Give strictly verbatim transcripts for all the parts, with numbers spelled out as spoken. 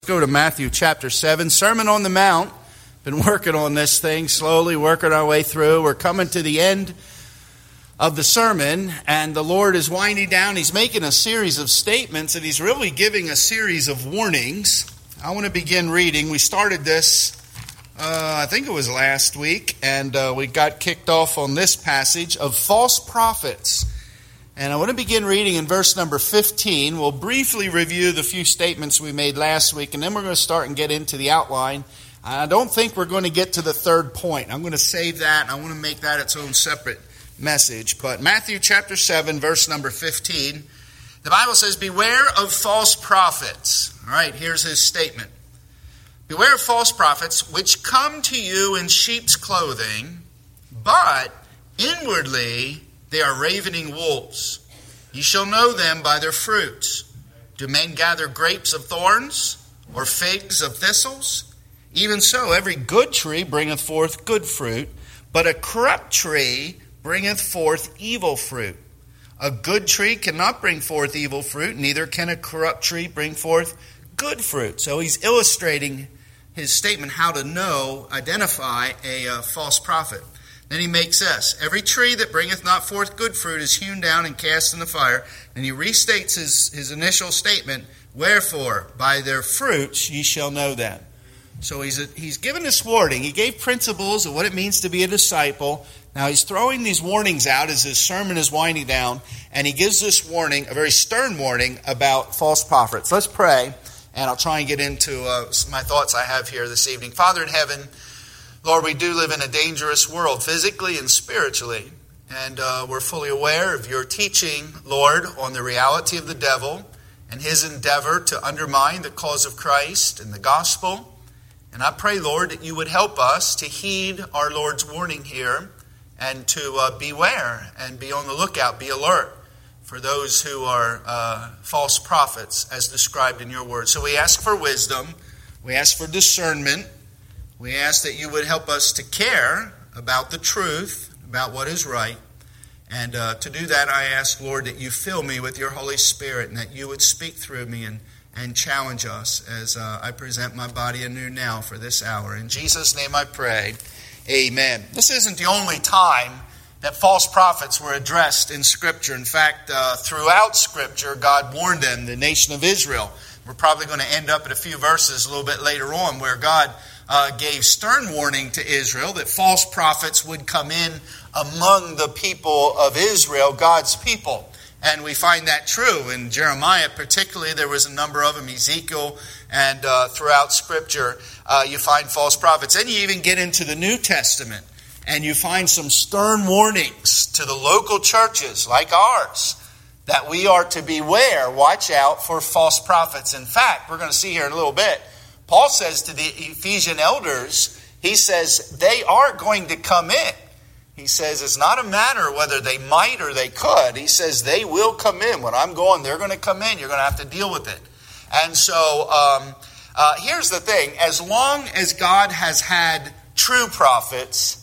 Go to Matthew chapter seven, Sermon on the Mount. Been working on this thing, slowly working our way through. We're coming to the end of the sermon, and the Lord is winding down. He's making a series of statements, and He's really giving a series of warnings. I want to begin reading. We started this, uh, I think it was last week, and uh, we got kicked off on this passage of false prophets. And I want to begin reading in verse number fifteen. We'll briefly review the few statements we made last week, and then we're going to start and get into the outline. I don't think we're going to get to the third point. I'm going to save that. I want to make that its own separate message. But Matthew chapter seven, verse number fifteen, the Bible says, "Beware of false prophets." All right, here's his statement. "Beware of false prophets, which come to you in sheep's clothing, but inwardly they are ravening wolves. You shall know them by their fruits. Do men gather grapes of thorns, or figs of thistles? Even so, every good tree bringeth forth good fruit, but a corrupt tree bringeth forth evil fruit. A good tree cannot bring forth evil fruit, neither can a corrupt tree bring forth good fruit." So he's illustrating his statement how to know, identify a uh, false prophet. Then he makes this: "Every tree that bringeth not forth good fruit is hewn down and cast in the fire." And he restates his, his initial statement, "Wherefore, by their fruits ye shall know them." So he's, a, he's given this warning. He gave principles of what it means to be a disciple. Now he's throwing these warnings out as his sermon is winding down. And he gives this warning, a very stern warning, about false prophets. Let's pray, and I'll try and get into uh, my thoughts I have here this evening. Father in heaven, Lord, we do live in a dangerous world, physically and spiritually, and uh, we're fully aware of your teaching, Lord, on the reality of the devil and his endeavor to undermine the cause of Christ and the gospel. And I pray, Lord, that you would help us to heed our Lord's warning here and to uh, beware and be on the lookout, be alert for those who are uh, false prophets as described in your word. So we ask for wisdom, we ask for discernment. We ask that you would help us to care about the truth, about what is right. And uh, to do that, I ask, Lord, that you fill me with your Holy Spirit and that you would speak through me and, and challenge us as uh, I present my body anew now for this hour. In Jesus' name I pray, amen. This isn't the only time that false prophets were addressed in Scripture. In fact, uh, throughout Scripture, God warned them, the nation of Israel. We're probably going to end up at a few verses a little bit later on where God Uh, gave stern warning to Israel that false prophets would come in among the people of Israel, God's people. And we find that true. In Jeremiah particularly, there was a number of them, Ezekiel, and uh, throughout Scripture, uh, you find false prophets. Then you even get into the New Testament, and you find some stern warnings to the local churches like ours, that we are to beware, watch out for false prophets. In fact, we're going to see here in a little bit, Paul says to the Ephesian elders, he says they are going to come in. He says it's not a matter whether they might or they could. He says they will come in. When I'm going, they're going to come in. You're going to have to deal with it. And so um, uh, here's the thing. As long as God has had true prophets,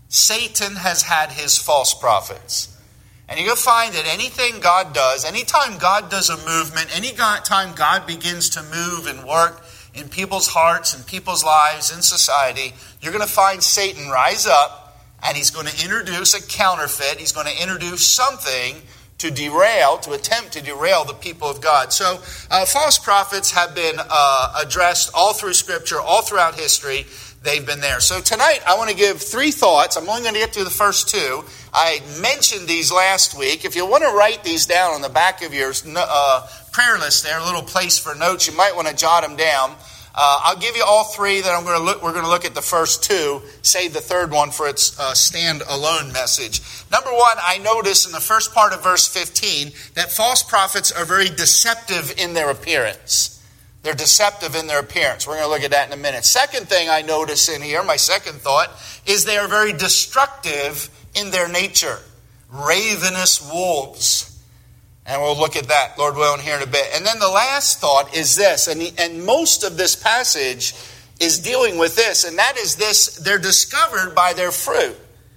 Satan has had his false prophets. And you're going to find that anything God does, anytime God does a movement, anytime God begins to move and work in people's hearts and people's lives in society, you're going to find Satan rise up, and he's going to introduce a counterfeit. He's going to introduce something to derail, to attempt to derail the people of God. So uh, false prophets have been uh, addressed all through Scripture, all throughout history. They've been there. So tonight I want to give three thoughts. I'm only going to get through the first two. I mentioned these last week. If you want to write these down on the back of your uh, prayer list there, a little place for notes, you might want to jot them down. Uh, I'll give you all three. Then I'm going to look. We're going to look at the first two. Save the third one for its uh, stand-alone message. Number one, I notice in the first part of verse fifteen that false prophets are very deceptive in their appearance. They're deceptive in their appearance. We're going to look at that in a minute. Second thing I notice in here, my second thought, is they are very destructive in their nature. Ravenous wolves. And we'll look at that, Lord willing, here in a bit. And then the last thought is this, and, the, and most of this passage is dealing with this, and that is this: they're discovered by their fruit.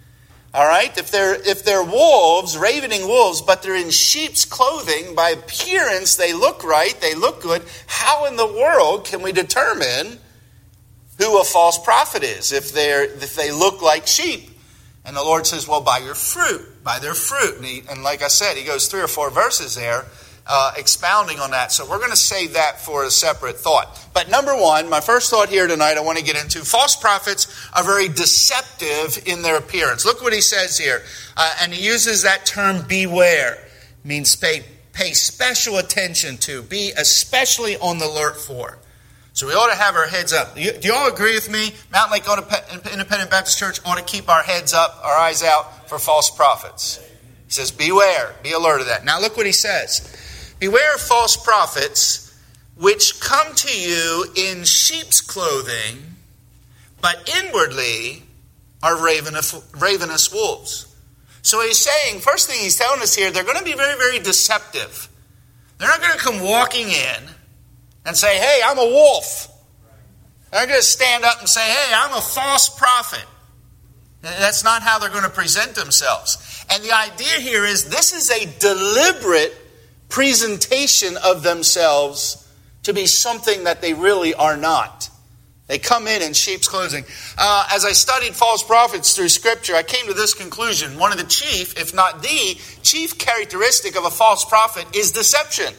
All right? If they're, if they're wolves, ravening wolves, but they're in sheep's clothing, by appearance they look right, they look good, how in the world can we determine who a false prophet is if they're if they look like sheep? And the Lord says, well, by your fruit, by their fruit. And, he, and like I said, he goes three or four verses there uh, expounding on that. So we're going to save that for a separate thought. But number one, my first thought here tonight I want to get into, false prophets are very deceptive in their appearance. Look what he says here. Uh, and he uses that term beware. It means pay, pay special attention to, be especially on the alert for. So we ought to have our heads up. Do you, do you all agree with me? Mountain Lake Independent Baptist Church ought to keep our heads up, our eyes out for false prophets. He says, beware, be alert of that. Now look what he says. Beware of false prophets which come to you in sheep's clothing, but inwardly are ravenous, ravenous wolves. So he's saying, first thing he's telling us here, they're going to be very, very deceptive. They're not going to come walking in and say, hey, I'm a wolf. They're going to stand up and say, hey, I'm a false prophet. That's not how they're going to present themselves. And the idea here is this is a deliberate presentation of themselves to be something that they really are not. They come in in sheep's clothing. Uh, as I studied false prophets through Scripture, I came to this conclusion. One of the chief, if not the chief characteristic of a false prophet is deception.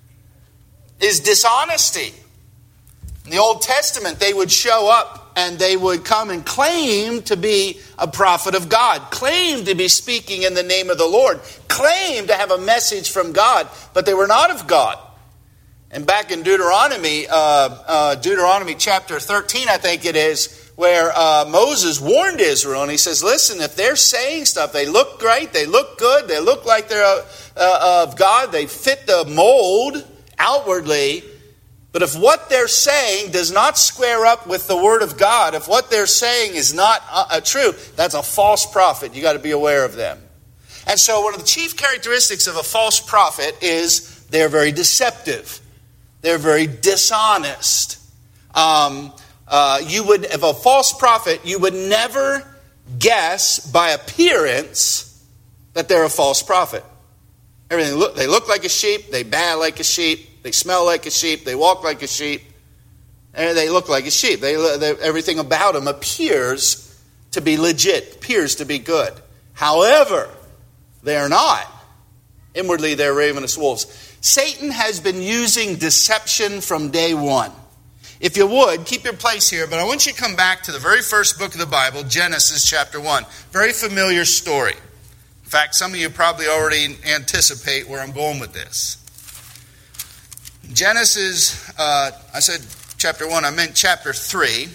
Is dishonesty. In the Old Testament, they would show up and they would come and claim to be a prophet of God, claim to be speaking in the name of the Lord, claim to have a message from God, but they were not of God. And back in Deuteronomy, uh, uh, Deuteronomy chapter thirteen, I think it is, where uh, Moses warned Israel, and he says, listen, if they're saying stuff, they look great, they look good, they look like they're uh, uh, of God, they fit the mold outwardly, but if what they're saying does not square up with the Word of God, if what they're saying is not uh, true, that's a false prophet. You got to be aware of them. And so one of the chief characteristics of a false prophet is they're very deceptive. They're very dishonest. Um, uh, you would, if a false prophet, you would never guess by appearance that they're a false prophet. Everything look, they look like a sheep, they bawl like a sheep, they smell like a sheep, they walk like a sheep, and they look like a sheep. They, they, everything about them appears to be legit, appears to be good. However, they are not. Inwardly, they're ravenous wolves. Satan has been using deception from day one. If you would, keep your place here, but I want you to come back to the very first book of the Bible, Genesis chapter one. Very familiar story. In fact, some of you probably already anticipate where I'm going with this. Genesis, uh, I said chapter one, I meant chapter three.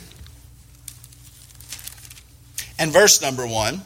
And verse number one.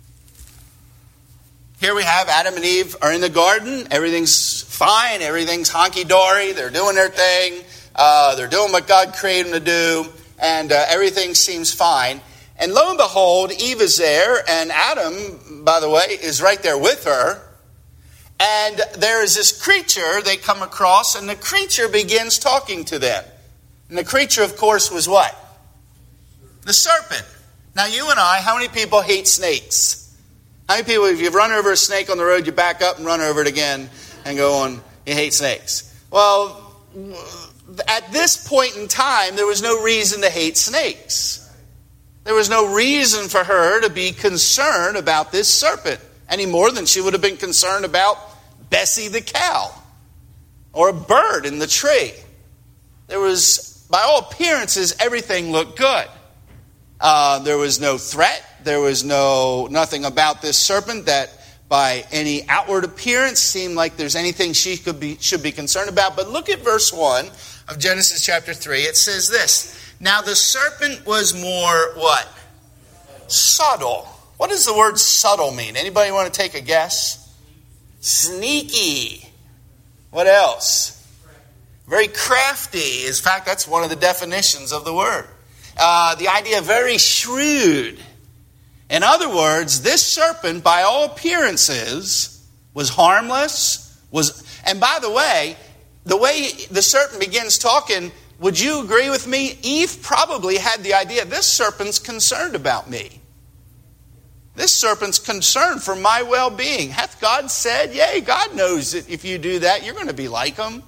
Here we have Adam and Eve are in the garden. Everything's fine. Everything's honky-dory. They're doing their thing. Uh, they're doing what God created them to do. And uh, everything seems fine. And lo and behold, Eve is there. And Adam, by the way, is right there with her. And there is this creature they come across. And the creature begins talking to them. And the creature, of course, was what? The serpent. Now, you and I, how many people hate snakes? How many people, if you run over a snake on the road, you back up and run over it again and go on, you hate snakes? Well, at this point in time, there was no reason to hate snakes. There was no reason for her to be concerned about this serpent any more than she would have been concerned about Bessie the cow or a bird in the tree. There was, by all appearances, everything looked good. Uh, there was no threat. There was no nothing about this serpent that by any outward appearance seemed like there's anything she could be should be concerned about. But look at verse one of Genesis chapter three. It says this. Now the serpent was more what? Subtle. What does the word subtle mean? Anybody want to take a guess? Sneaky. What else? Very crafty. In fact, that's one of the definitions of the word. Uh, the idea of very shrewd. In other words, this serpent, by all appearances, was harmless. Was, and by the way, the way the serpent begins talking, would you agree with me? Eve probably had the idea, this serpent's concerned about me. This serpent's concerned for my well-being. Hath God said? Yea, God knows that if you do that, you're going to be like him.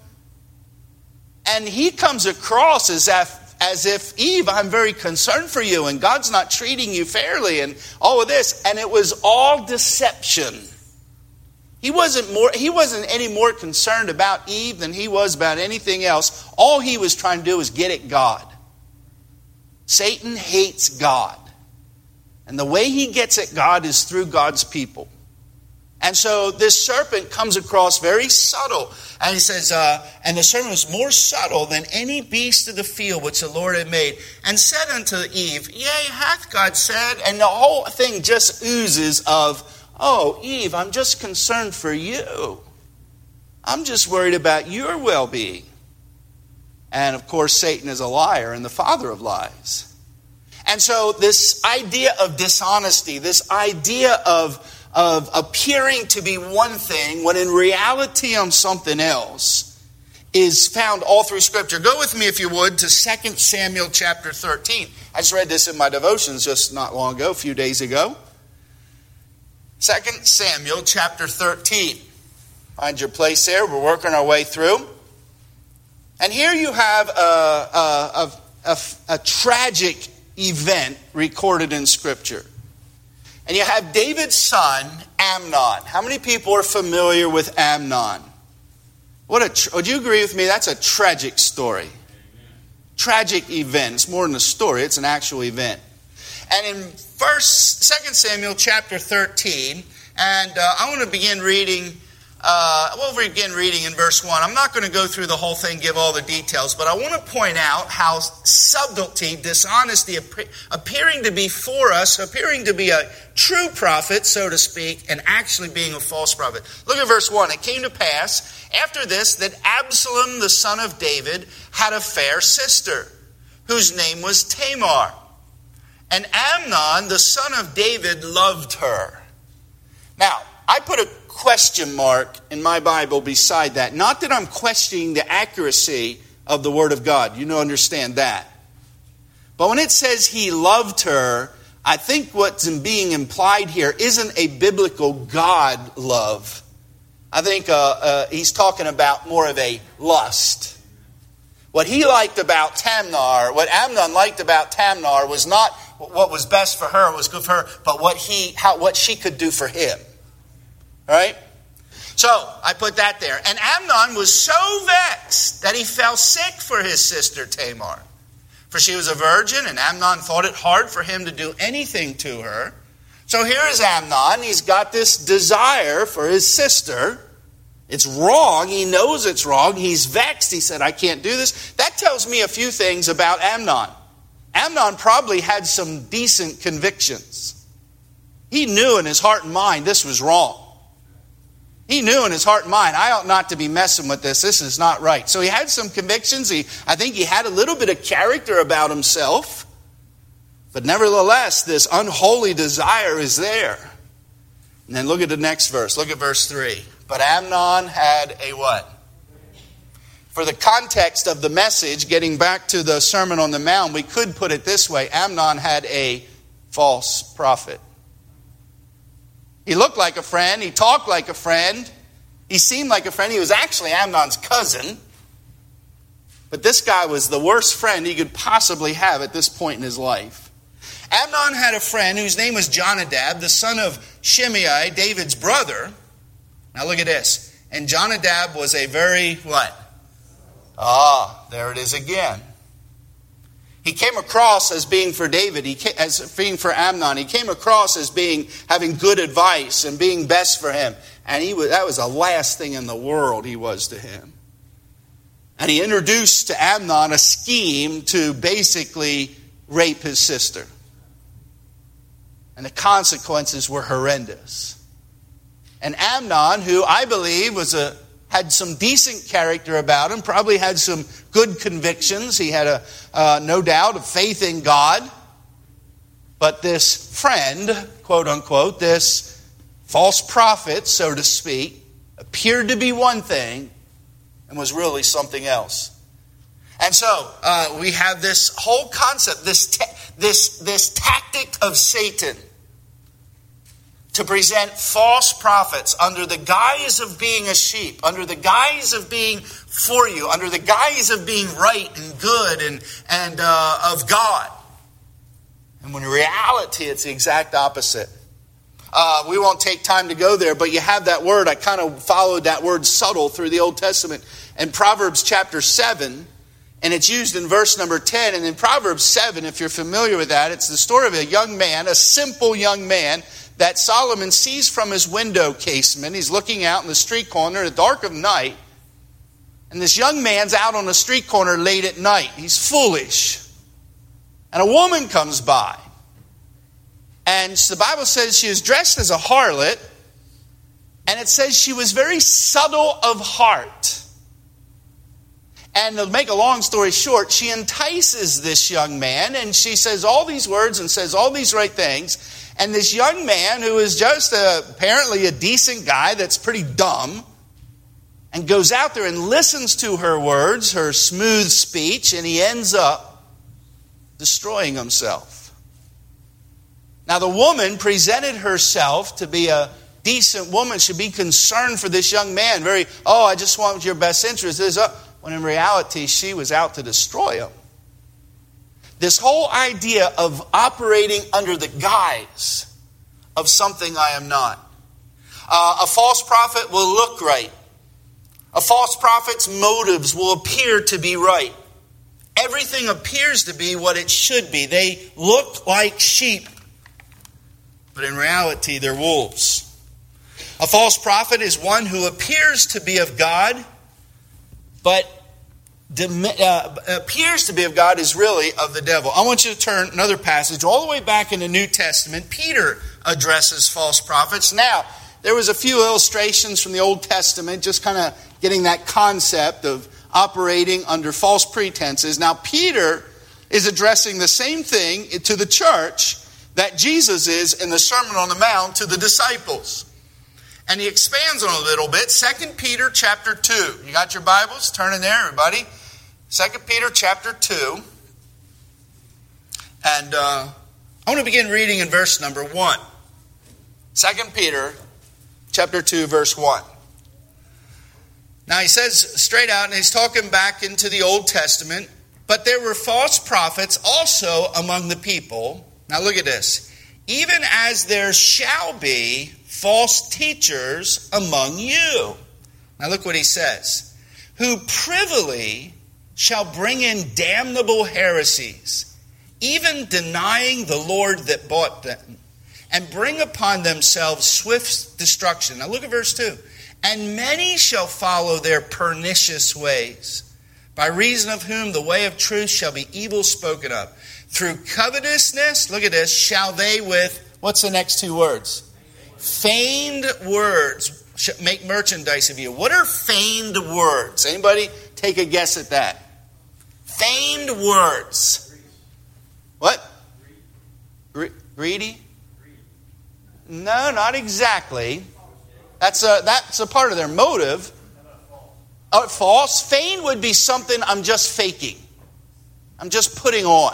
And he comes across as if, as if, Eve, I'm very concerned for you, and God's not treating you fairly, and all of this. And it was all deception. He wasn't more, he wasn't any more concerned about Eve than he was about anything else. All he was trying to do was get at God. Satan hates God. And the way he gets at God is through God's people. And so this serpent comes across very subtle. And he says, uh, and the serpent was more subtle than any beast of the field which the Lord had made. And said unto Eve, Yea, hath God said? And the whole thing just oozes of, oh, Eve, I'm just concerned for you. I'm just worried about your well-being. And of course, Satan is a liar and the father of lies. And so this idea of dishonesty, this idea of, of appearing to be one thing when in reality I'm something else, is found all through Scripture. Go with me, if you would, to Second Samuel chapter thirteen. I just read this in my devotions just not long ago, a few days ago. Second Samuel chapter thirteen. Find your place there. We're working our way through. And here you have a, a, a, a, a tragic event recorded in Scripture. And you have David's son, Amnon. How many people are familiar with Amnon? What a, would you agree with me? That's a tragic story. Amen. Tragic event. It's more than a story. It's an actual event. And in First, Second Samuel chapter thirteen, and uh, I want to begin reading, uh, we'll begin reading in verse one. I'm not going to go through the whole thing, give all the details, but I want to point out how subtlety, dishonesty, appearing to be for us, appearing to be a true prophet, so to speak, and actually being a false prophet. Look at verse one. It came to pass, after this, that Absalom, the son of David, had a fair sister, whose name was Tamar. And Amnon, the son of David, loved her. Now, I put a question mark in my Bible beside that. Not that I'm questioning the accuracy of the Word of God. You know, understand that. But when it says he loved her, I think what's being implied here isn't a biblical God love. I think uh, uh, he's talking about more of a lust. What he liked about Tamar, what Amnon liked about Tamar was not what was best for her, was good for her, but what he, how, what she could do for him. All right? So, I put that there. And Amnon was so vexed that he fell sick for his sister Tamar. For she was a virgin, and Amnon thought it hard for him to do anything to her. So here is Amnon. He's got this desire for his sister. It's wrong. He knows it's wrong. He's vexed. He said, I can't do this. That tells me a few things about Amnon. Amnon probably had some decent convictions. He knew in his heart and mind this was wrong. He knew in his heart and mind, I ought not to be messing with this. This is not right. So he had some convictions. He, I think he had a little bit of character about himself. But nevertheless, this unholy desire is there. And then look at the next verse. Look at verse three. But Amnon had a what? For the context of the message, getting back to the Sermon on the Mount, we could put it this way. Amnon had a false prophet. He looked like a friend. He talked like a friend. He seemed like a friend. He was actually Amnon's cousin. But this guy was the worst friend he could possibly have at this point in his life. Amnon had a friend whose name was Jonadab, the son of Shimei, David's brother. Now look at this. And Jonadab was a very, what? Ah, there it is again. He came across as being for David, he came, as being for Amnon. He came across as being having good advice and being best for him. And he was, that was the last thing in the world he was to him. And he introduced to Amnon a scheme to basically rape his sister. And the consequences were horrendous. And Amnon, who I believe was a had some decent character about him, probably had some good convictions. He had, a uh, no doubt, a faith in God. But this friend, quote unquote, this false prophet, so to speak, appeared to be one thing and was really something else. And so uh, we have this whole concept, this, ta- this, this tactic of Satan to present false prophets under the guise of being a sheep, under the guise of being for you, under the guise of being right and good and, and uh, of God. And when in reality, it's the exact opposite. Uh, we won't take time to go there, but you have that word. I kind of followed that word subtle through the Old Testament. In Proverbs chapter seven, and it's used in verse number ten. And in Proverbs seven, if you're familiar with that, it's the story of a young man, a simple young man, that Solomon sees from his window casement. He's looking out in the street corner in the dark of night. And this young man's out on the street corner late at night. He's foolish. And a woman comes by. And the Bible says she is dressed as a harlot. And it says she was very subtle of heart. And to make a long story short, she entices this young man. And she says all these words and says all these right things. And this young man, who is just a, apparently a decent guy that's pretty dumb, and goes out there and listens to her words, her smooth speech, and he ends up destroying himself. Now, the woman presented herself to be a decent woman, should be concerned for this young man. Very, oh, I just want your best interest. When in reality, she was out to destroy him. This whole idea of operating under the guise of something I am not. Uh, a false prophet will look right. A false prophet's motives will appear to be right. Everything appears to be what it should be. They look like sheep, but in reality, they're wolves. A false prophet is one who appears to be of God, but uh, appears to be of God is really of the devil. I want you to turn another passage all the way back in the New Testament. Peter addresses false prophets. Now, there was a few illustrations from the Old Testament, just kind of getting that concept of operating under false pretenses. Now, Peter is addressing the same thing to the church that Jesus is in the Sermon on the Mount to the disciples. And he expands on it a little bit. Second Peter chapter two. You got your Bibles? Turn in there, everybody. Second Peter chapter two. And uh, I want to begin reading in verse number one. Second Peter chapter two, verse one. Now he says straight out, and he's talking back into the Old Testament, but there were false prophets also among the people. Now look at this. Even as there shall be false teachers among you. Now look what he says. Who privily shall bring in damnable heresies, even denying the Lord that bought them, and bring upon themselves swift destruction. Now look at verse two. And many shall follow their pernicious ways, by reason of whom the way of truth shall be evil spoken of. Through covetousness, look at this, shall they with, what's the next two words? Feigned words make merchandise of you. What are feigned words? Anybody take a guess at that? Feigned words. What? Gre- greedy? No, not exactly. That's a, that's a part of their motive. Oh, false. Feigned would be something I'm just faking. I'm just putting on.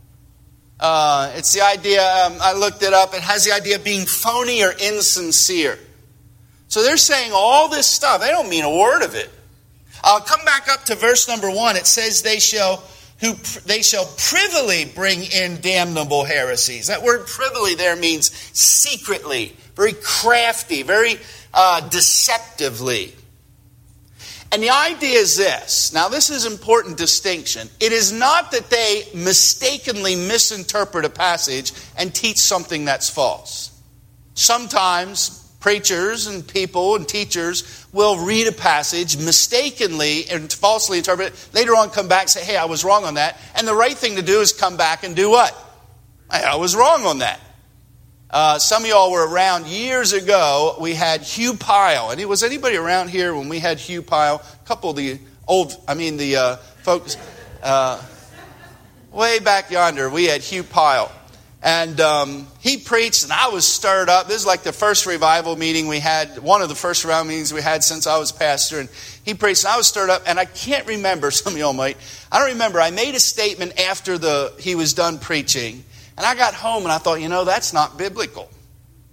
Uh, it's the idea, um, I looked it up, it has the idea of being phony or insincere. So they're saying all this stuff. They don't mean a word of it. Uh, come back up to verse number one. It says they shall who they shall privily bring in damnable heresies. That word privily there means secretly, very crafty, very uh, deceptively. And the idea is this. Now, this is an important distinction. It is not that they mistakenly misinterpret a passage and teach something that's false. Sometimes preachers and people and teachers will read a passage mistakenly and falsely interpret it. Later on come back and say, hey, I was wrong on that. And the right thing to do is come back and do what? Hey, I was wrong on that. Uh, some of y'all were around years ago. We had Hugh Pyle. And was anybody around here when we had Hugh Pyle? A couple of the old, I mean the uh, folks, uh, way back yonder, we had Hugh Pyle. And um, he preached, and I was stirred up. This is like the first revival meeting we had, one of the first revival meetings we had since I was pastor. And he preached, and I was stirred up. And I can't remember, some of y'all might, I don't remember. I made a statement after the he was done preaching. And I got home and I thought, you know, that's not biblical.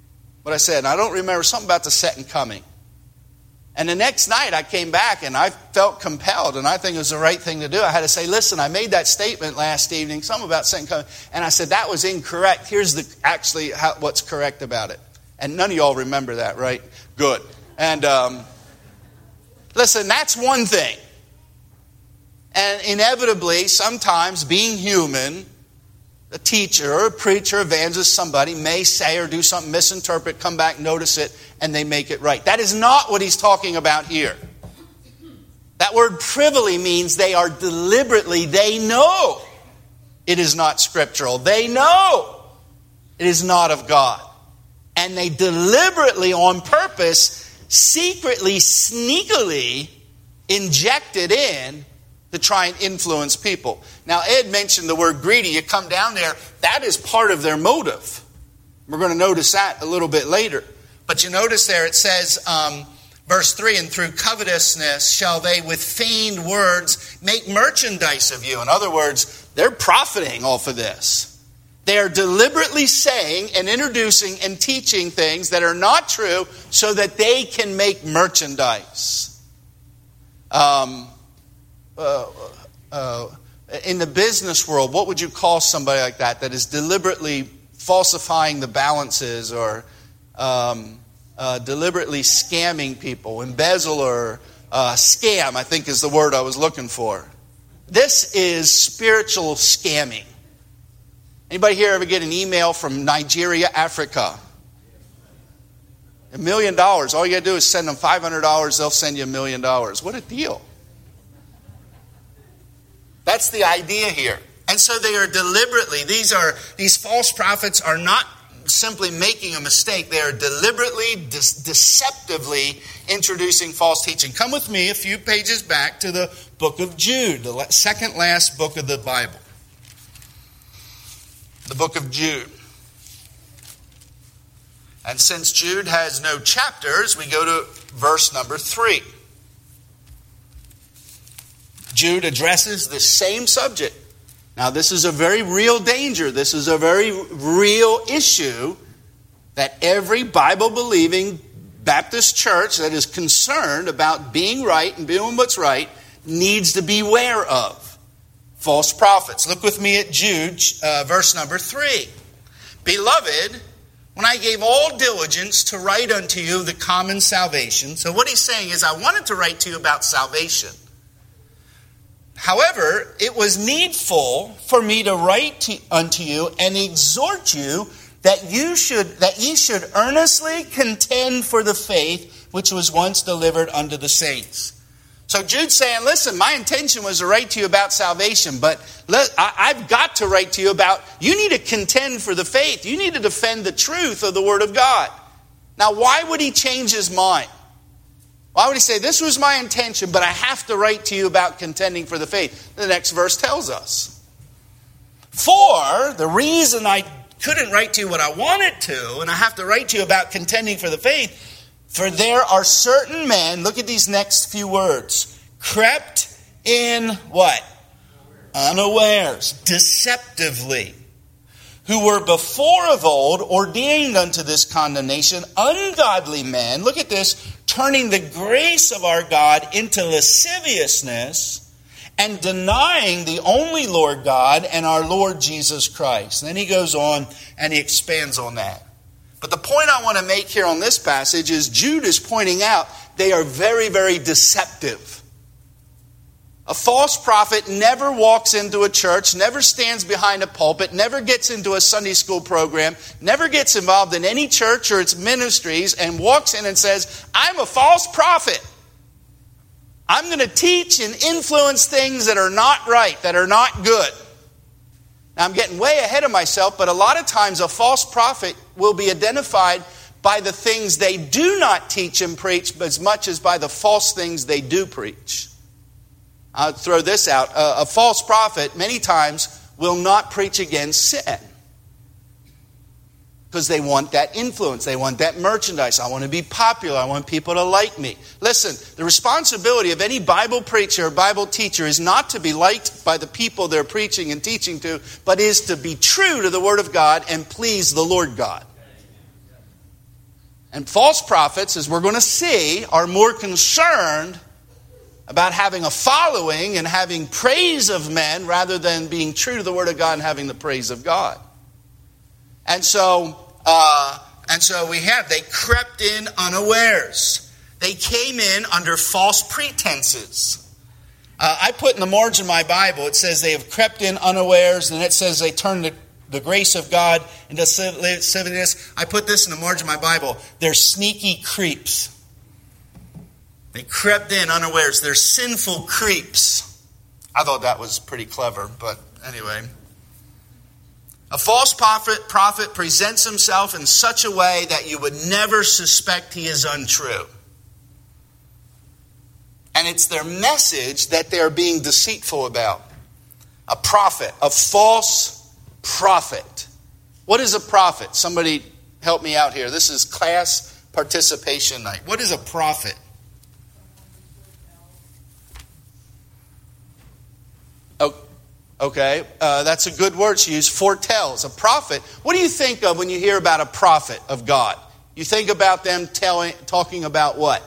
what I said. And I don't remember something about the second coming. And the next night I came back and I felt compelled, and I think it was the right thing to do. I had to say, listen, I made that statement last evening, something about second coming, and I said, that was incorrect. Here's the actually how, what's correct about it. And none of y'all remember that, right? Good. And um, listen, that's one thing. And inevitably, sometimes being human, a teacher or a preacher, evangelist, somebody may say or do something, misinterpret, come back, notice it, and they make it right. That is not what he's talking about here. That word privily means they are deliberately, they know it is not scriptural. They know it is not of God. And they deliberately, on purpose, secretly, sneakily inject it in to try and influence people. Now, Ed mentioned the word greedy. You come down there, that is part of their motive. We're going to notice that a little bit later. But you notice there it says, um, verse three, and through covetousness shall they with feigned words make merchandise of you. In other words, they're profiting off of this. They are deliberately saying and introducing and teaching things that are not true so that they can make merchandise. Um... Uh, uh, in the business world, what would you call somebody like that that is deliberately falsifying the balances or um, uh, deliberately scamming people? Embezzle or uh, scam, I think is the word I was looking for. This is spiritual scamming. Anybody here ever get an email from Nigeria, Africa? A million dollars. All you got to do is send them five hundred dollars, they'll send you a million dollars. What a deal. That's the idea here. And so they are deliberately, these are these false prophets are not simply making a mistake. They are deliberately, de- deceptively introducing false teaching. Come with me a few pages back to the book of Jude, the second last book of the Bible. The book of Jude. And since Jude has no chapters, we go to verse number three. Jude addresses the same subject. Now, this is a very real danger. This is a very real issue that every Bible-believing Baptist church that is concerned about being right and doing what's right needs to be aware of. False prophets. Look with me at Jude, uh, verse number three. Beloved, when I gave all diligence to write unto you the common salvation. So what he's saying is, I wanted to write to you about salvation. However, it was needful for me to write to, unto you and exhort you that you should that ye should earnestly contend for the faith which was once delivered unto the saints. So Jude's saying, listen, my intention was to write to you about salvation, but let, I, I've got to write to you about, you need to contend for the faith. You need to defend the truth of the Word of God. Now, why would he change his mind? Why would he say, this was my intention, but I have to write to you about contending for the faith? The next verse tells us. For the reason I couldn't write to you what I wanted to, and I have to write to you about contending for the faith, for there are certain men, look at these next few words, crept in what? Unawares, deceptively, who were before of old ordained unto this condemnation, ungodly men, look at this, turning the grace of our God into lasciviousness and denying the only Lord God and our Lord Jesus Christ. And then he goes on and he expands on that. But the point I want to make here on this passage is Jude is pointing out they are very, very deceptive. A false prophet never walks into a church, never stands behind a pulpit, never gets into a Sunday school program, never gets involved in any church or its ministries and walks in and says, I'm a false prophet. I'm going to teach and influence things that are not right, that are not good. Now, I'm getting way ahead of myself, but a lot of times a false prophet will be identified by the things they do not teach and preach as much as by the false things they do preach. I'll throw this out. A, a false prophet many times will not preach against sin because they want that influence. They want that merchandise. I want to be popular. I want people to like me. Listen, the responsibility of any Bible preacher or Bible teacher is not to be liked by the people they're preaching and teaching to, but is to be true to the Word of God and please the Lord God. And false prophets, as we're going to see, are more concerned about having a following and having praise of men rather than being true to the Word of God and having the praise of God. And so, uh, and so we have, they crept in unawares. They came in under false pretenses. Uh, I put in the margin of my Bible, it says they have crept in unawares, and it says they turned the, the grace of God into lasciviousness. I put this in the margin of my Bible. They're sneaky creeps. They crept in unawares. They're sinful creeps. I thought that was pretty clever, but anyway. A false prophet, prophet presents himself in such a way that you would never suspect he is untrue. And it's their message that they're being deceitful about. A prophet, a false prophet. What is a prophet? Somebody help me out here. This is class participation night. What is a prophet? Oh, okay, uh, that's a good word to use. Foretells. A prophet. What do you think of when you hear about a prophet of God? You think about them telling, talking about what?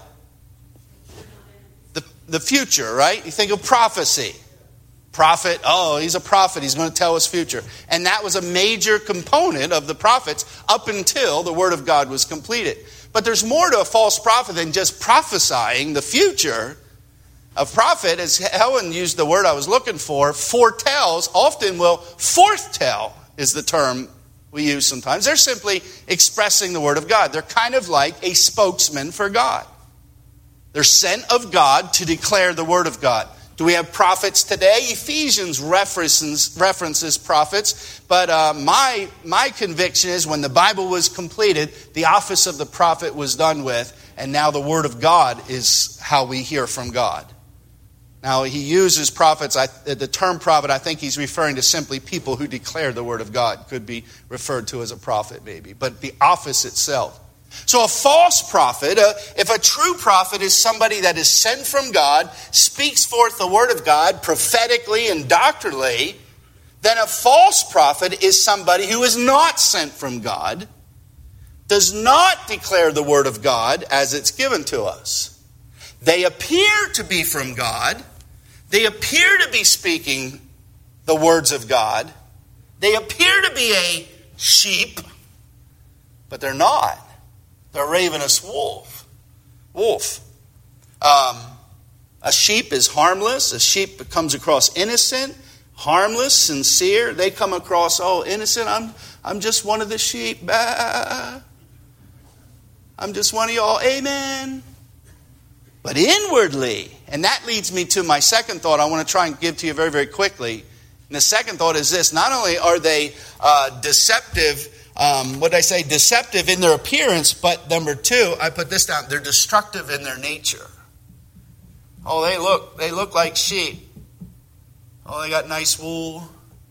The, the future, right? You think of prophecy. Prophet, oh, he's a prophet. He's going to tell us future. And that was a major component of the prophets up until the Word of God was completed. But there's more to a false prophet than just prophesying the future. A prophet, as Helen used the word I was looking for, foretells, often will foretell is the term we use sometimes. They're simply expressing the Word of God. They're kind of like a spokesman for God. They're sent of God to declare the Word of God. Do we have prophets today? Ephesians references, references prophets, but uh, my, my conviction is when the Bible was completed, the office of the prophet was done with, and now the Word of God is how we hear from God. Now, he uses prophets, I, the term prophet, I think he's referring to simply people who declare the Word of God. Could be referred to as a prophet maybe, but the office itself. So a false prophet, uh, if a true prophet is somebody that is sent from God, speaks forth the Word of God prophetically and doctrinally, then a false prophet is somebody who is not sent from God, does not declare the Word of God as it's given to us. They appear to be from God. They appear to be speaking the words of God. They appear to be a sheep, but they're not. They're a ravenous wolf. Wolf. Um, a sheep is harmless. A sheep comes across innocent, harmless, sincere. They come across, oh, innocent. I'm, I'm just one of the sheep. Bah. I'm just one of y'all. Amen. But inwardly, and that leads me to my second thought I want to try and give to you very, very quickly. And the second thought is this. Not only are they uh, deceptive, um, what did I say? Deceptive in their appearance, but number two, I put this down, they're destructive in their nature. Oh, they look, they look like sheep. Oh, they got nice wool.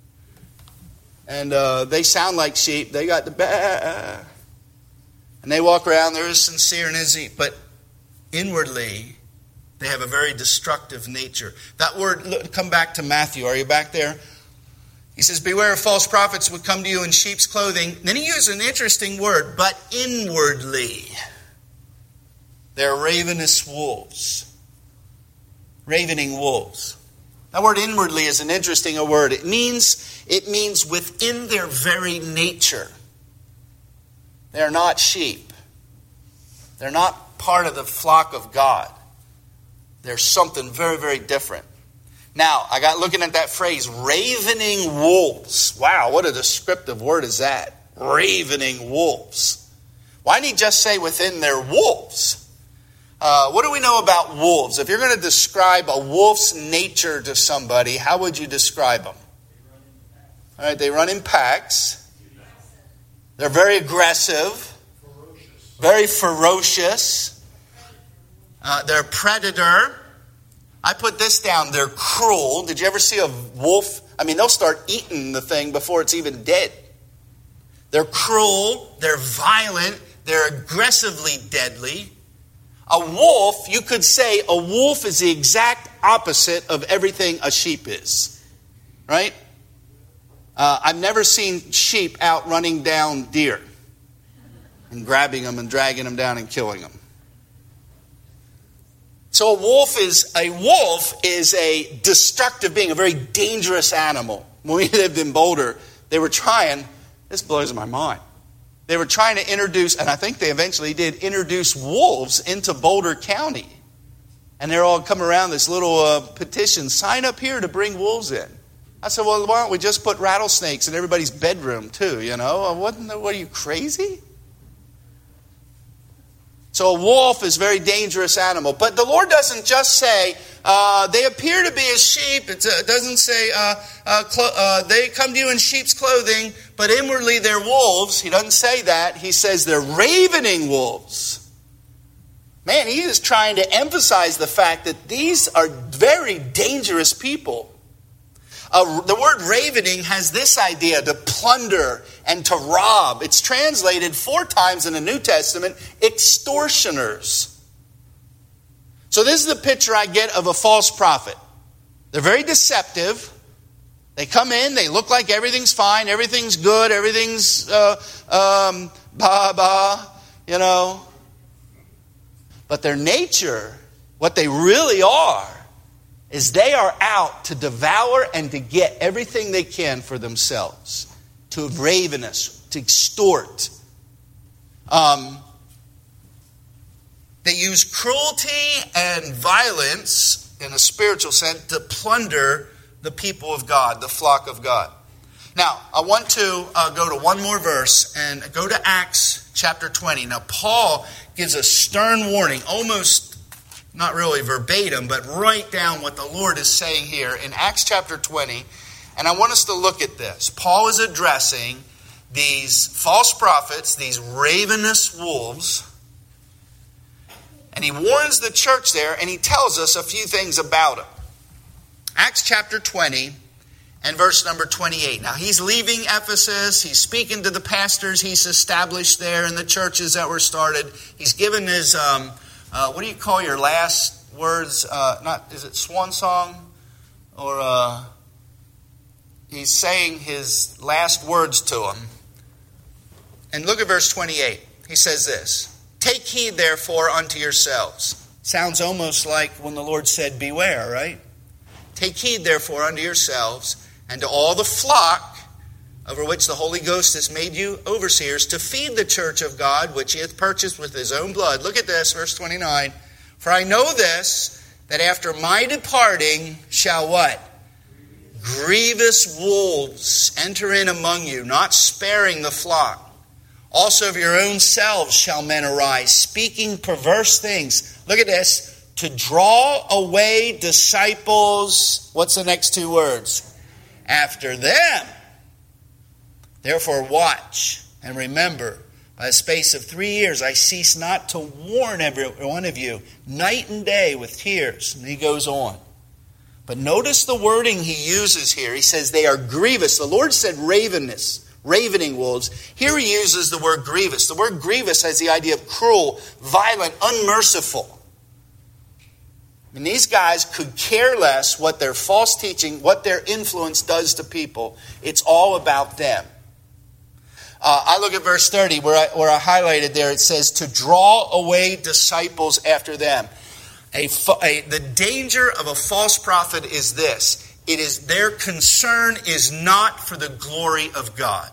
And uh, they sound like sheep. They got the bah. And they walk around, they're as sincere and as easy, but inwardly, they have a very destructive nature. That word, look, come back to Matthew. Are you back there? He says, beware of false prophets would come to you in sheep's clothing. Then he uses an interesting word, but inwardly. They're ravenous wolves. Ravening wolves. That word inwardly is an interesting word. It means, it means within their very nature. They're not sheep. They're not part of the flock of God. There's something very, very different. Now, I got looking at that phrase, ravening wolves. Wow, what a descriptive word is that? Ravening wolves. Why didn't he just say within their wolves? Uh, what do we know about wolves? If you're going to describe a wolf's nature to somebody, how would you describe them? All right, they run in packs. They're very aggressive. Very ferocious. Uh, they're a predator. I put this down. They're cruel. Did you ever see a wolf? I mean, they'll start eating the thing before it's even dead. They're cruel. They're violent. They're aggressively deadly. A wolf, you could say a wolf is the exact opposite of everything a sheep is. Right? Uh, I've never seen sheep out running down deer. and grabbing them and dragging them down and killing them. So a wolf is a wolf is a destructive being, a very dangerous animal. When we lived in Boulder, they were trying, this blows my mind. They were trying to introduce, and I think they eventually did, introduce wolves into Boulder County. And they're all coming around this little uh, petition, sign up here to bring wolves in. I said, well, why don't we just put rattlesnakes in everybody's bedroom too, you know? What, what are you, crazy? So a wolf is a very dangerous animal. But the Lord doesn't just say, uh, they appear to be as sheep. It's, uh, it doesn't say, uh, uh, clo- uh, they come to you in sheep's clothing, but inwardly they're wolves. He doesn't say that. He says they're ravening wolves. Man, he is trying to emphasize the fact that these are very dangerous people. Uh, the word ravening has this idea, to plunder and to rob. It's translated four times in the New Testament, extortioners. So this is the picture I get of a false prophet. They're very deceptive. They come in, they look like everything's fine, everything's good, everything's uh, um, ba ba, you know. But their nature, what they really are, is they are out to devour and to get everything they can for themselves. To ravenous, to extort. Um, they use cruelty and violence, in a spiritual sense, to plunder the people of God, the flock of God. Now, I want to uh, go to one more verse and go to Acts chapter twenty. Now, Paul gives a stern warning, almost not really verbatim, but write down what the Lord is saying here in Acts chapter twenty. And I want us to look at this. Paul is addressing these false prophets, these ravenous wolves. And he warns the church there, and he tells us a few things about them. Acts chapter twenty and verse number twenty-eight. Now, he's leaving Ephesus. He's speaking to the pastors he's established there in the churches that were started. He's given his... Um, Uh, what do you call your last words? Uh, not is it swan song, or uh, he's saying his last words to them. And look at verse twenty-eight. He says this: "Take heed, therefore, unto yourselves." Sounds almost like when the Lord said, "Beware," right? "Take heed, therefore, unto yourselves and to all the flock over which the Holy Ghost has made you overseers, to feed the church of God, which he hath purchased with his own blood." Look at this, verse twenty-nine. "For I know this, that after my departing shall" what? "Grievous wolves enter in among you, not sparing the flock. Also of your own selves shall men arise, speaking perverse things." Look at this. "To draw away disciples," what's the next two words? "After them. Therefore watch and remember, by the space of three years I cease not to warn every one of you, night and day with tears." And he goes on. But notice the wording he uses here. He says they are grievous. The Lord said ravenous, ravening wolves. Here he uses the word grievous. The word grievous has the idea of cruel, violent, unmerciful. I mean, these guys could care less what their false teaching, what their influence does to people. It's all about them. Uh, I look at verse thirty where I, where I highlighted there. It says to draw away disciples after them. A, a, the danger of a false prophet is this. It is their concern is not for the glory of God.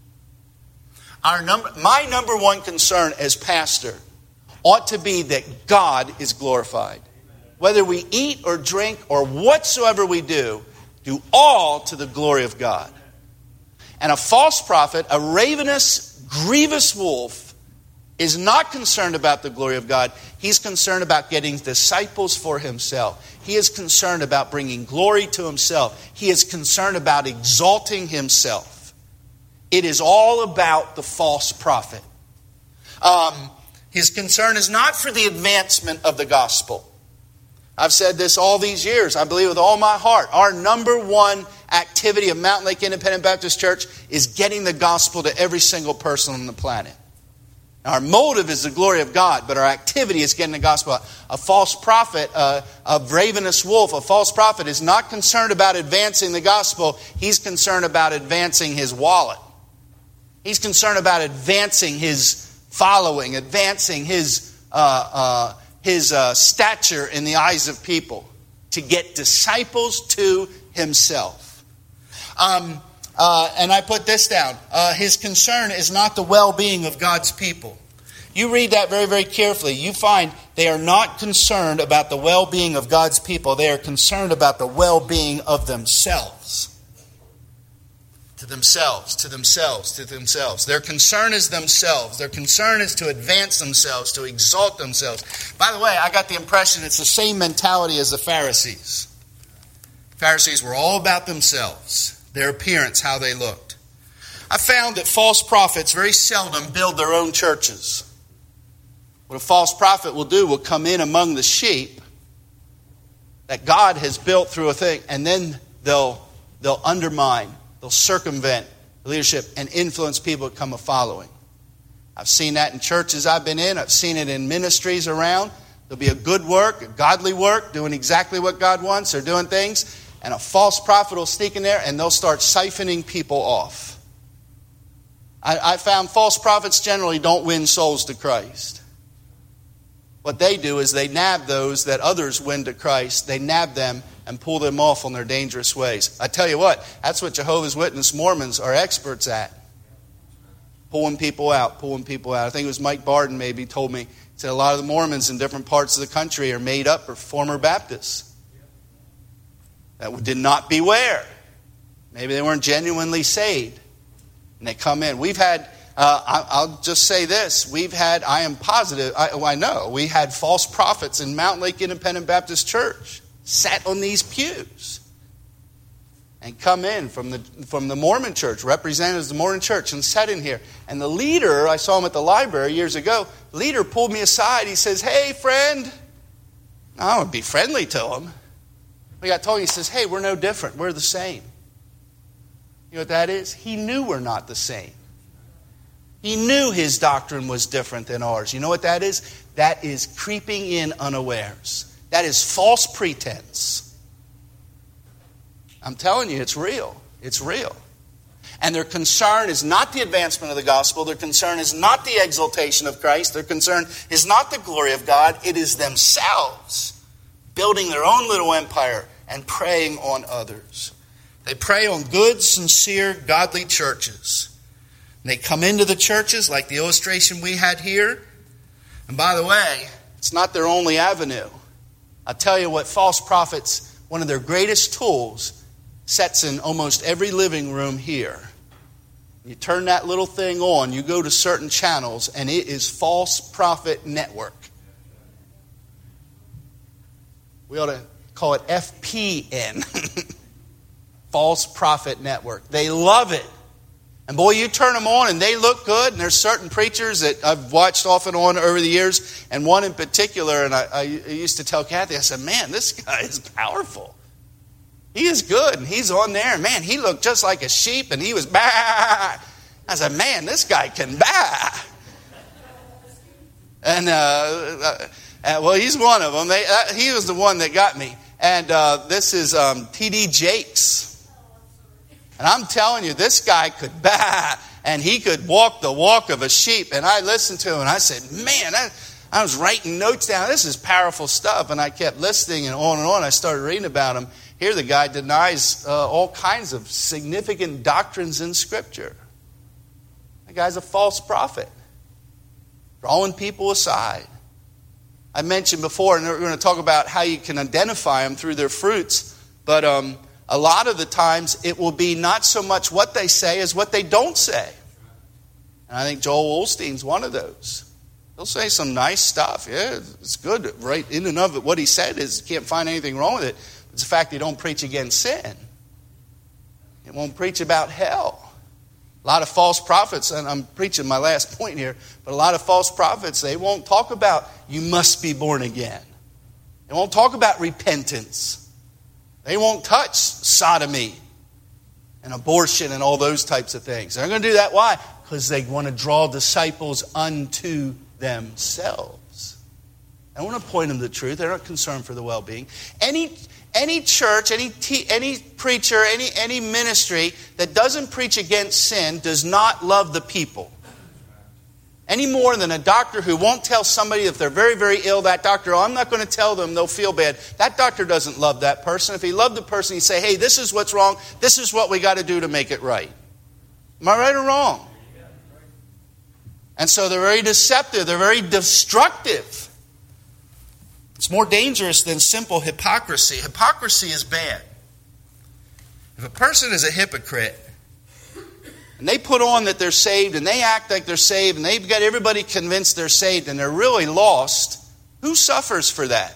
Our number, my number one concern as pastor ought to be that God is glorified. Whether we eat or drink or whatsoever we do, do all to the glory of God. And a false prophet, a ravenous, grievous wolf, is not concerned about the glory of God. He's concerned about getting disciples for himself. He is concerned about bringing glory to himself. He is concerned about exalting himself. It is all about the false prophet. Um, his concern is not for the advancement of the gospel. I've said this all these years. I believe with all my heart. Our number one activity of Mountain Lake Independent Baptist Church is getting the gospel to every single person on the planet. Our motive is the glory of God, but our activity is getting the gospel. A false prophet, uh, a ravenous wolf, a false prophet is not concerned about advancing the gospel. He's concerned about advancing his wallet. He's concerned about advancing his following, advancing his, uh, uh, his uh, stature in the eyes of people, to get disciples to himself. Um, uh, and I put this down. Uh, his concern is not the well-being of God's people. You read that very, very carefully. You find they are not concerned about the well-being of God's people. They are concerned about the well-being of themselves. To themselves, to themselves, to themselves. Their concern is themselves. Their concern is to advance themselves, to exalt themselves. By the way, I got the impression it's the same mentality as the Pharisees. Pharisees were all about themselves, their appearance, how they looked. I found that false prophets very seldom build their own churches. What a false prophet will do will come in among the sheep that God has built through a thing, and then they'll they'll undermine, they'll circumvent the leadership and influence people to become a following. I've seen that in churches I've been in. I've seen it in ministries around. There'll be a good work, a godly work, doing exactly what God wants. They're doing things, and a false prophet will sneak in there, and they'll start siphoning people off. I, I found false prophets generally don't win souls to Christ. What they do is they nab those that others win to Christ. They nab them and pull them off on their dangerous ways. I tell you what, that's what Jehovah's Witness Mormons are experts at. Pulling people out, pulling people out. I think it was Mike Barden maybe told me, he said a lot of the Mormons in different parts of the country are made up of former Baptists that did not beware. Maybe they weren't genuinely saved. And they come in. We've had... Uh, I'll just say this. We've had, I am positive, I, I know, we had false prophets in Mountain Lake Independent Baptist Church sat on these pews and come in from the from the Mormon church, representatives of the Mormon church, and sat in here. And the leader, I saw him at the library years ago, the leader pulled me aside. He says, "Hey, friend." I would be friendly to him. He got told, he says, "Hey, we're no different. We're the same." You know what that is? He knew we're not the same. He knew his doctrine was different than ours. You know what that is? That is creeping in unawares. That is false pretense. I'm telling you, it's real. It's real. And their concern is not the advancement of the gospel. Their concern is not the exaltation of Christ. Their concern is not the glory of God. It is themselves building their own little empire and preying on others. They prey on good, sincere, godly churches. And they come into the churches like the illustration we had here. And by the way, it's not their only avenue. I'll tell you what, false prophets, one of their greatest tools, sets in almost every living room here. You turn that little thing on, you go to certain channels, and it is False Prophet Network. We ought to call it F P N. False Prophet Network. They love it. And boy, you turn them on and they look good. And there's certain preachers that I've watched off and on over the years. And one in particular, and I, I used to tell Kathy, I said, "Man, this guy is powerful. He is good." And he's on there. And man, he looked just like a sheep. And he was bah. I said, "Man, this guy can bah." And, uh, uh, well, he's one of them. They, uh, he was the one that got me. And uh, this is um, T D Jakes. And I'm telling you, this guy could bah, and he could walk the walk of a sheep. And I listened to him, and I said, "Man, I, I was writing notes down. This is powerful stuff." And I kept listening, and on and on. I started reading about him. Here the guy denies uh, all kinds of significant doctrines in Scripture. The guy's a false prophet, drawing people aside. I mentioned before, and we're going to talk about how you can identify them through their fruits, but... um. A lot of the times it will be not so much what they say as what they don't say. And I think Joel Osteen's one of those. He'll say some nice stuff. Yeah, it's good. Right in and of it, what he said is, can't find anything wrong with it. It's the fact he don't preach against sin. He won't preach about hell. A lot of false prophets, and I'm preaching my last point here, but a lot of false prophets, they won't talk about you must be born again. They won't talk about repentance. They won't touch sodomy and abortion and all those types of things. They're going to do that. Why? Because they want to draw disciples unto themselves. They want to point them to the truth. They're not concerned for the well-being. Any any church, any te- any preacher, any any ministry that doesn't preach against sin does not love the people. Any more than a doctor who won't tell somebody if they're very, very ill, that doctor, oh, I'm not going to tell them, they'll feel bad. That doctor doesn't love that person. If he loved the person, he'd say, hey, this is what's wrong. This is what we got to do to make it right. Am I right or wrong? And so they're very deceptive. They're very destructive. It's more dangerous than simple hypocrisy. Hypocrisy is bad. If a person is a hypocrite, and they put on that they're saved, and they act like they're saved, and they've got everybody convinced they're saved, and they're really lost, who suffers for that?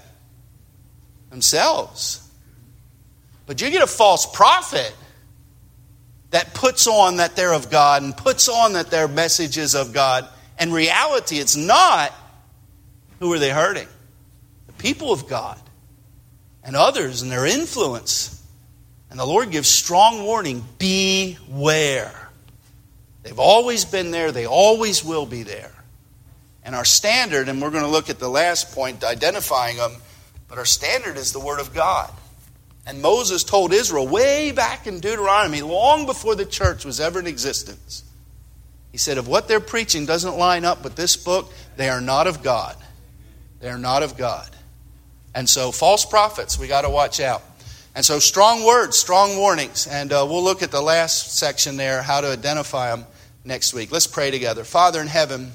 Themselves. But you get a false prophet that puts on that they're of God, and puts on that their message is of God. In reality, it's not. Who are they hurting? The people of God, and others, and their influence. And the Lord gives strong warning, beware. They've always been there. They always will be there. And our standard, and we're going to look at the last point, identifying them, but our standard is the Word of God. And Moses told Israel way back in Deuteronomy, long before the church was ever in existence, he said, if what they're preaching doesn't line up with this book, they are not of God. They are not of God. And so false prophets, we got to watch out. And so strong words, strong warnings. And uh, we'll look at the last section there, how to identify them, next week. Let's pray together. Father in heaven,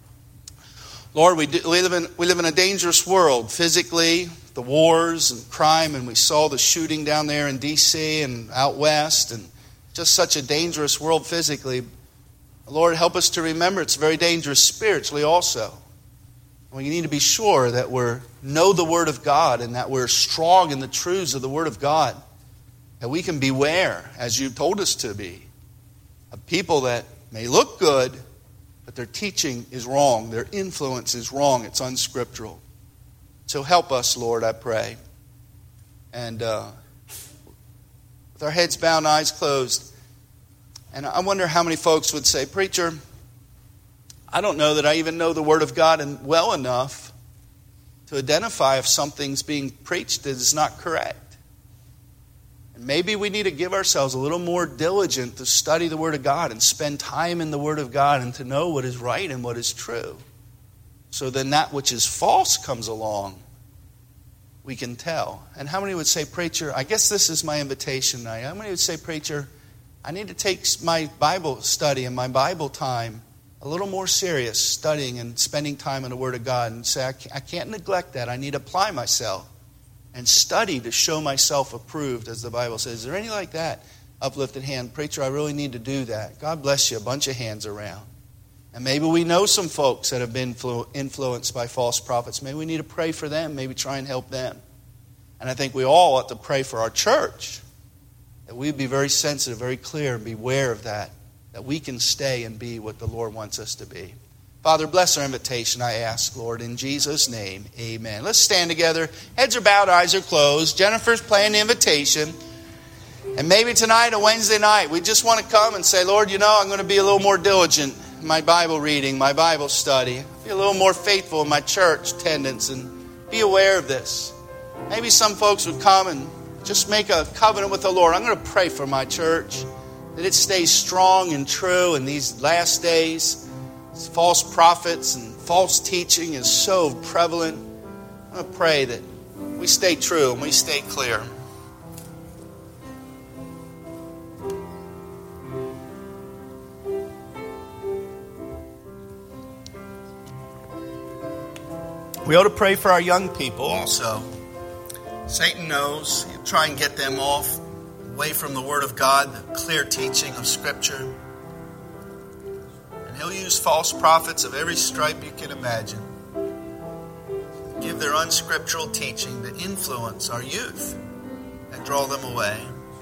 Lord, we, do, we, live in, we live in a dangerous world. Physically, the wars and crime, and we saw the shooting down there in D C and out west, and just such a dangerous world physically. Lord, help us to remember it's very dangerous spiritually also. We need to be sure that we know the Word of God and that we're strong in the truths of the Word of God. That we can beware, as you've told us to be, of people that may look good, but their teaching is wrong. Their influence is wrong. It's unscriptural. So help us, Lord, I pray. And uh, with our heads bowed and eyes closed, and I wonder how many folks would say, Preacher, I don't know that I even know the Word of God well enough to identify if something's being preached that is not correct. And maybe we need to give ourselves a little more diligent to study the Word of God and spend time in the Word of God and to know what is right and what is true. So then that which is false comes along, we can tell. And how many would say, Preacher, I guess this is my invitation tonight. How many would say, Preacher, I need to take my Bible study and my Bible time a little more serious, studying and spending time in the Word of God, and say, I can't neglect that. I need to apply myself and study to show myself approved, as the Bible says. Is there any like that? Uplifted hand. Preacher, I really need to do that. God bless you. A bunch of hands around. And maybe we know some folks that have been influenced by false prophets. Maybe we need to pray for them. Maybe try and help them. And I think we all ought to pray for our church, that we be very sensitive, very clear, and beware of that, that we can stay and be what the Lord wants us to be. Father, bless our invitation, I ask, Lord, in Jesus' name, amen. Let's stand together. Heads are bowed, eyes are closed. Jennifer's playing the invitation. And maybe tonight, a Wednesday night, we just want to come and say, Lord, you know, I'm going to be a little more diligent in my Bible reading, my Bible study. Be a little more faithful in my church attendance, and be aware of this. Maybe some folks would come and just make a covenant with the Lord. I'm going to pray for my church, that it stays strong and true in these last days. False prophets and false teaching is so prevalent. I'm going to pray that we stay true and we stay clear. We ought to pray for our young people also. Satan knows. He'll try and get them off, away from the Word of God, the clear teaching of Scripture. And he'll use false prophets of every stripe you can imagine. Give their unscriptural teaching to influence our youth and draw them away.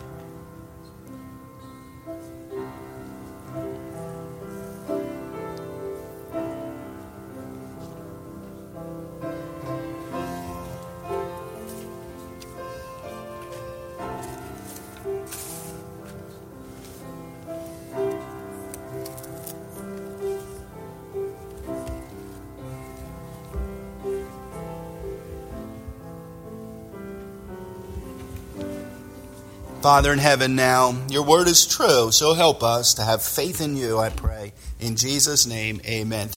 Father in heaven, now, your word is true, so help us to have faith in you, I pray. In Jesus' name, amen.